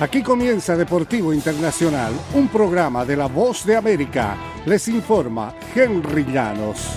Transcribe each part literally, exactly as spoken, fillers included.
Aquí comienza Deportivo Internacional, un programa de La Voz de América. Les informa Henry Llanos.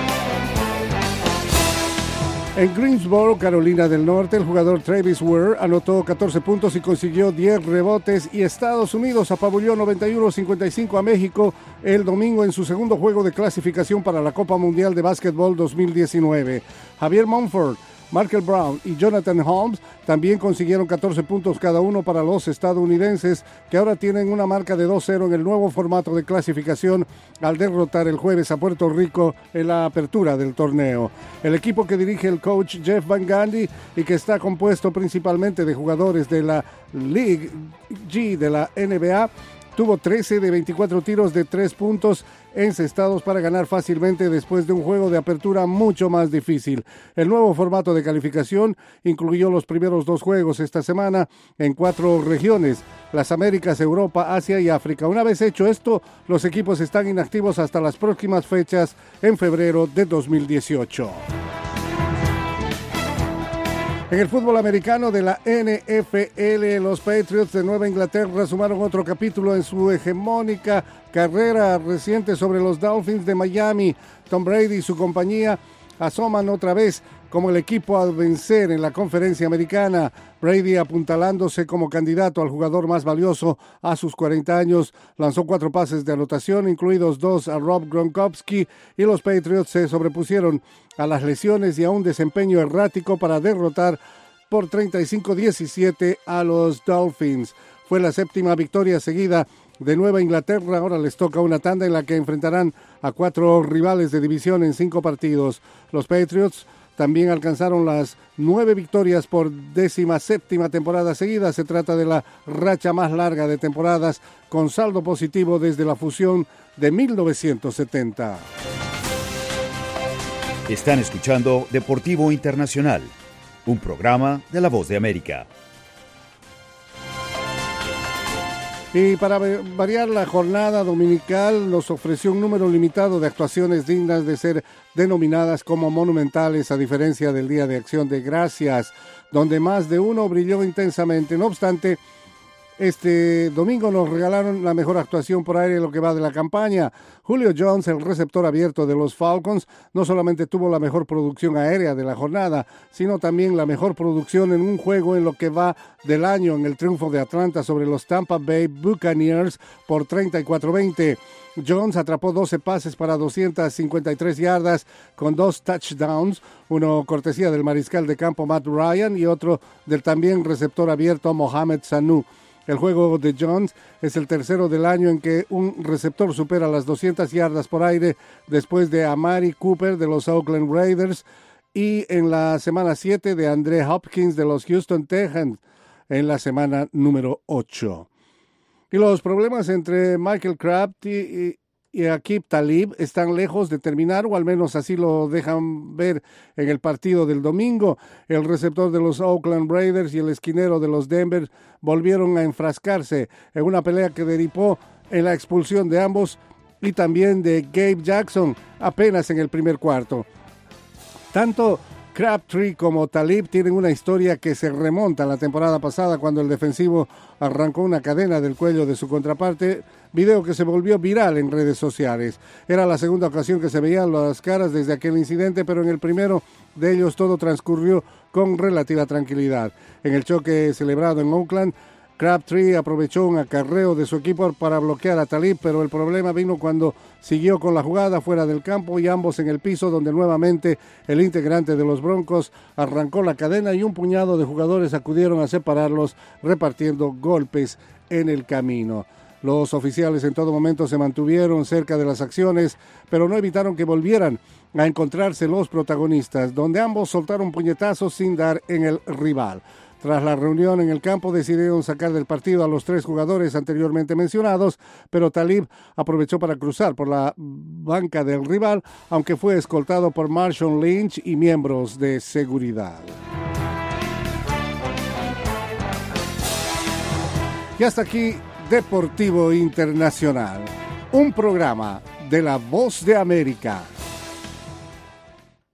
En Greensboro, Carolina del Norte, el jugador Travis Ware anotó catorce puntos y consiguió diez rebotes, y Estados Unidos apabulló noventa y uno a cincuenta y cinco a México el domingo en su segundo juego de clasificación para la Copa Mundial de Básquetbol dos mil diecinueve. Javier Monfort, Markel Brown y Jonathan Holmes también consiguieron catorce puntos cada uno para los estadounidenses, que ahora tienen una marca de dos cero en el nuevo formato de clasificación al derrotar el jueves a Puerto Rico en la apertura del torneo. El equipo que dirige el coach Jeff Van Gundy y que está compuesto principalmente de jugadores de la League G de la N B A tuvo trece de veinticuatro tiros de tres puntos encestados para ganar fácilmente después de un juego de apertura mucho más difícil. El nuevo formato de calificación incluyó los primeros dos juegos esta semana en cuatro regiones: las Américas, Europa, Asia y África. Una vez hecho esto, los equipos están inactivos hasta las próximas fechas en febrero de dos mil dieciocho. En el fútbol americano de la N F L, los Patriots de Nueva Inglaterra sumaron otro capítulo en su hegemónica carrera reciente sobre los Dolphins de Miami. Tom Brady y su compañía asoman otra vez como el equipo a vencer en la conferencia americana. Brady, apuntalándose como candidato al jugador más valioso a sus cuarenta años, lanzó cuatro pases de anotación, incluidos dos a Rob Gronkowski, y los Patriots se sobrepusieron a las lesiones y a un desempeño errático para derrotar por treinta y cinco a diecisiete a los Dolphins. Fue la séptima victoria seguida de Nueva Inglaterra. Ahora les toca una tanda en la que enfrentarán a cuatro rivales de división en cinco partidos. Los Patriots también alcanzaron las nueve victorias por décima séptima temporada seguida. Se trata de la racha más larga de temporadas con saldo positivo desde la fusión de mil novecientos setenta. Están escuchando Deportivo Internacional, un programa de La Voz de América. Y para variar, la jornada dominical nos ofreció un número limitado de actuaciones dignas de ser denominadas como monumentales, a diferencia del Día de Acción de Gracias, donde más de uno brilló intensamente. No obstante, este domingo nos regalaron la mejor actuación por aire en lo que va de la campaña. Julio Jones, el receptor abierto de los Falcons, no solamente tuvo la mejor producción aérea de la jornada, sino también la mejor producción en un juego en lo que va del año, en el triunfo de Atlanta sobre los Tampa Bay Buccaneers por treinta y cuatro a veinte. Jones atrapó doce pases para doscientas cincuenta y tres yardas con dos touchdowns, uno cortesía del mariscal de campo Matt Ryan y otro del también receptor abierto Mohamed Sanu. El juego de Jones es el tercero del año en que un receptor supera las doscientas yardas por aire, después de Amari Cooper de los Oakland Raiders y en la semana siete de Andre Hopkins de los Houston Texans en la semana número ocho. Y los problemas entre Michael Kraft y, y, y Aqib Talib están lejos de terminar, o al menos así lo dejan ver en el partido del domingo. El receptor de los Oakland Raiders y el esquinero de los Denver volvieron a enfrascarse en una pelea que derivó en la expulsión de ambos y también de Gabe Jackson apenas en el primer cuarto. Tanto Crabtree como Talib tienen una historia que se remonta a la temporada pasada, cuando el defensivo arrancó una cadena del cuello de su contraparte, video que se volvió viral en redes sociales. Era la segunda ocasión que se veían las caras desde aquel incidente, pero en el primero de ellos todo transcurrió con relativa tranquilidad. En el choque celebrado en Oakland, Crabtree aprovechó un acarreo de su equipo para bloquear a Talib, pero el problema vino cuando siguió con la jugada fuera del campo y ambos en el piso, donde nuevamente el integrante de los Broncos arrancó la cadena y un puñado de jugadores acudieron a separarlos, repartiendo golpes en el camino. Los oficiales en todo momento se mantuvieron cerca de las acciones, pero no evitaron que volvieran a encontrarse los protagonistas, donde ambos soltaron puñetazos sin dar en el rival. Tras la reunión en el campo, decidieron sacar del partido a los tres jugadores anteriormente mencionados, pero Talib aprovechó para cruzar por la banca del rival, aunque fue escoltado por Marshawn Lynch y miembros de seguridad. Y hasta aquí Deportivo Internacional, un programa de La Voz de América.